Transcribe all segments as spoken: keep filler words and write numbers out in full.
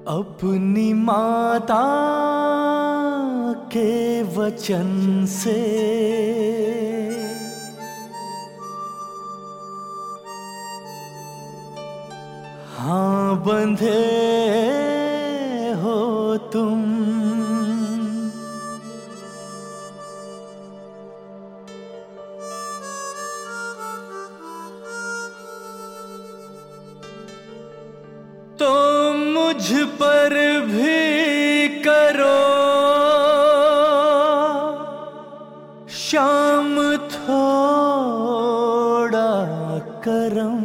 अपनी माता के वचन से हाँ बंधे हो तुम। तो मुझ पर भी करो शाम थोड़ा करम।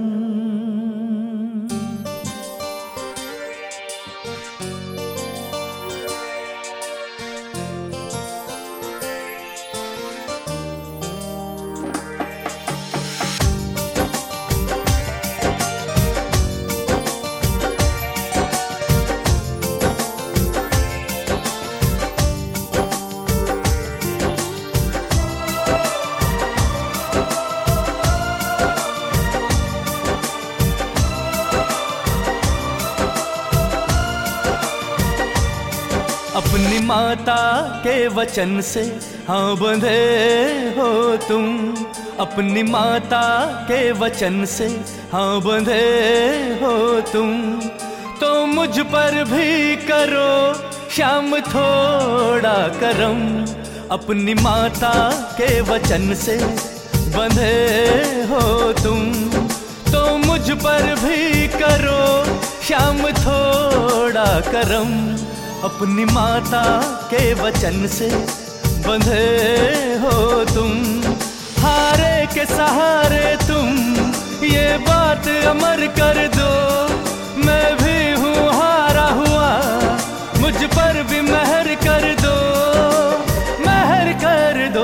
अपनी माता के वचन से हाँ बंधे हो तुम। अपनी माता के वचन से हाँ बंधे हो तुम। तो मुझ पर भी करो शाम थोड़ा करम। अपनी माता के वचन से बंधे हो तुम। तो मुझ पर भी करो शाम थोड़ा करम। अपनी माता के वचन से बंधे हो तुम। हारे के सहारे तुम ये बात अमर कर दो। मैं भी हूँ हारा हुआ, मुझ पर भी मेहर कर दो, मेहर कर दो।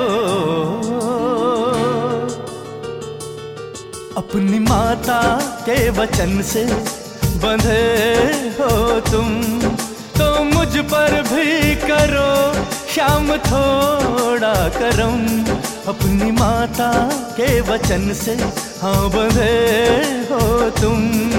अपनी माता के वचन से बंधे हो तुम। तो मुझ पर भी करो शाम थोड़ा करम। अपनी माता के वचन से हाँ बंधे हो तुम।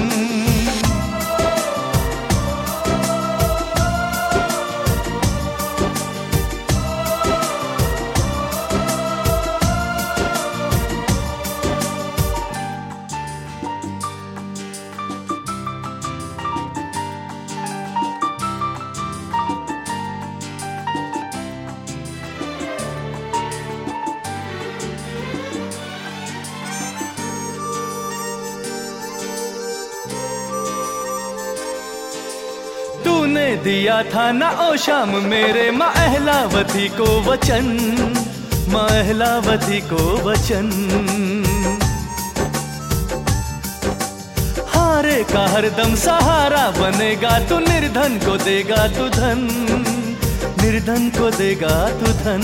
तूने दिया था ना ओ शाम मेरे माँ अहलावती को वचन, माँ अहलावती को वचन। हारे का हरदम सहारा बनेगा तू, निर्धन को देगा तू धन, निर्धन को देगा तू धन।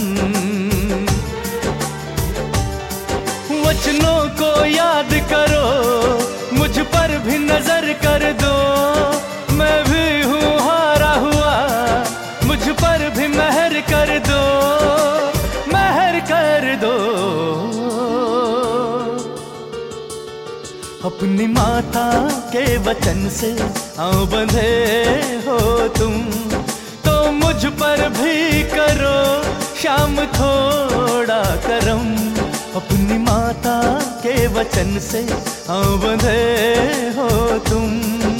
वचनों को याद करो, मुझ पर भी नजर कर दो। मैं भी हूँ हारा हुआ, मुझ पर भी मेहर कर दो, मेहर कर दो। अपनी माता के वचन से आओ बंधे हो तुम। तो मुझ पर भी करो शाम थोड़ा करम। अपनी माता के वचन से आओ बंधे हो तुम।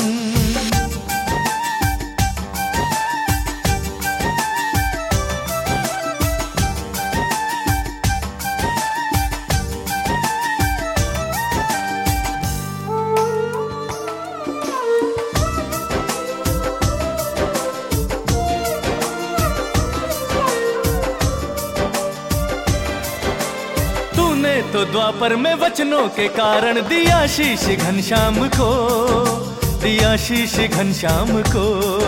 तो द्वापर में वचनों के कारण दिया शीश घनश्याम को, दिया शीश घनश्याम को।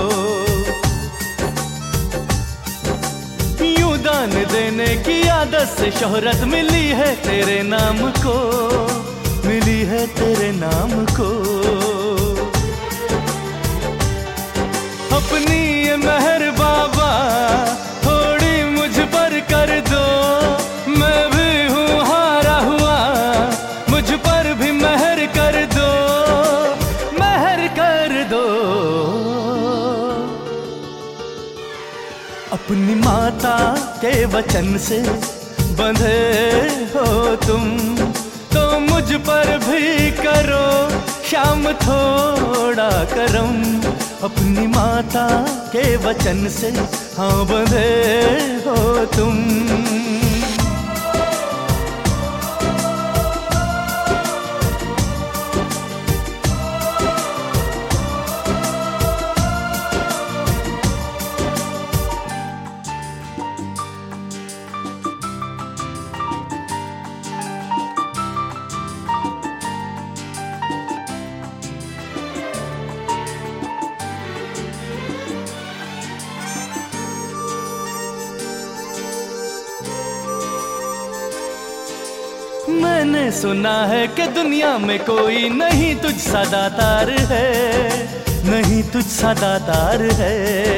यूं दान देने की आदत से शोहरत मिली है तेरे नाम को, मिली है तेरे नाम को। अपनी ये मेहर बाबा थोड़ी मुझ पर कर दो। मैं भी हूँ हारा हुआ, मुझ पर भी मेहर कर दो, मेहर कर दो। अपनी माता के वचन से बंधे हो तुम, तो मुझ पर भी करो शाम थोड़ा करम। अपनी माता के वचन से हाँ बंधे हो तुम। मैंने सुना है कि दुनिया में कोई नहीं तुझ सा दातार है, नहीं तुझ सा दातार है।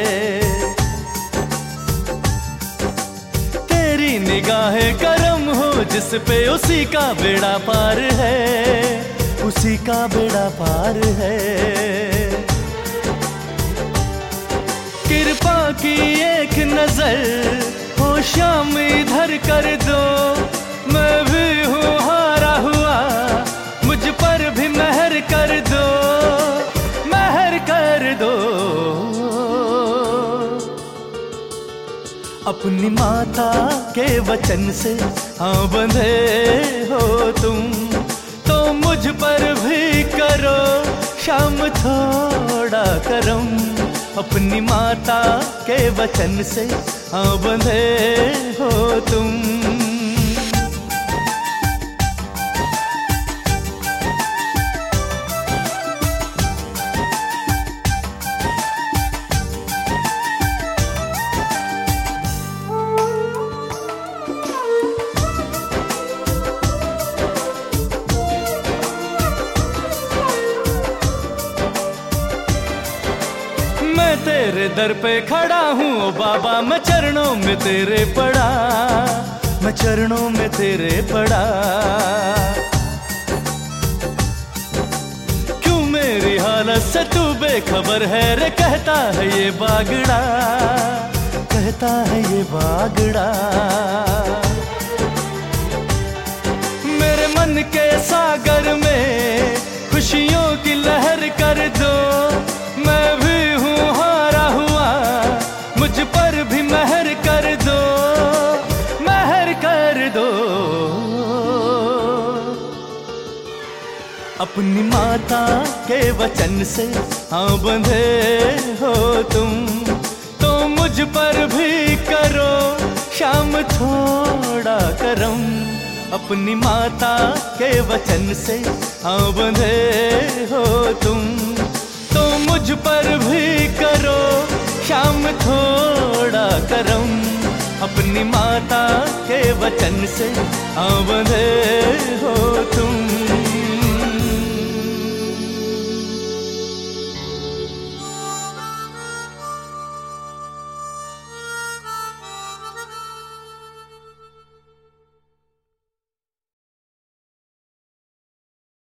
तेरी निगाहें करम हो जिस पे उसी का बेड़ा पार है, उसी का बेड़ा पार है। कृपा की एक नजर हो शाम इधर कर दो, मैं भी हूँ हारा हुआ, मुझ पर भी मेहर कर दो, मेहर कर दो। अपनी माता के वचन से हाँ बंधे हो तुम, तो मुझ पर भी करो शाम थोड़ा करम। अपनी माता के वचन से हाँ बंधे हो तुम। मैं तेरे दर पे खड़ा हूँ ओ बाबा, मैं चरणों में तेरे पड़ा, मैं चरणों में तेरे पड़ा। क्यों मेरी हालत से तू बेखबर है रे, कहता है ये बागड़ा, कहता है ये बागड़ा। मेरे मन के सागर में खुशियों की लहर कर दो, मैं भी हूँ हारा हुआ, मुझ पर भी मेहर कर दो, मेहर कर दो। अपनी माता के वचन से हाँ बंधे हो तुम, तो मुझ पर भी करो शाम थोड़ा करम। अपनी माता के वचन से हाँ बंधे हो तुम, तो मुझ पर भी करो शाम थोड़ा करम। अपनी माता के वचन से हाँ बंधे हो तुम।